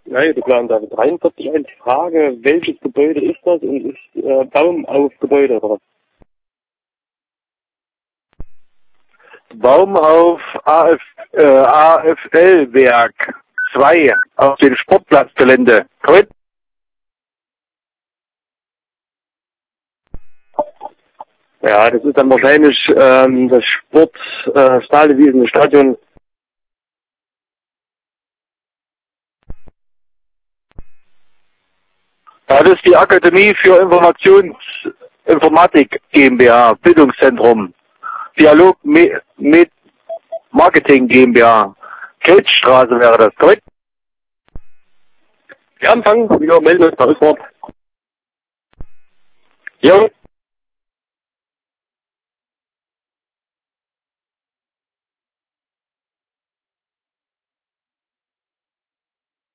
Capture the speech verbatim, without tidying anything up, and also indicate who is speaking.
Speaker 1: Ja, du Plan David dreiundvierzig, eine Frage, welches Gebäude ist das und ist äh, Baum auf Gebäude oder was?
Speaker 2: Baum auf A F, äh, A F L-Werk zwei auf dem Sportplatzgelände. Korrekt?
Speaker 1: Ja, das ist dann wahrscheinlich ähm, das Sport, äh, Stahlwiesen, Stadion.
Speaker 2: Ja, das ist die Akademie für Informationsinformatik GmbH, Bildungszentrum. Dialog Me mit Marketing GmbH. Kelchstraße wäre das, korrekt?
Speaker 1: Wir anfangen, wir melden uns bei Rückwort.
Speaker 2: Jo.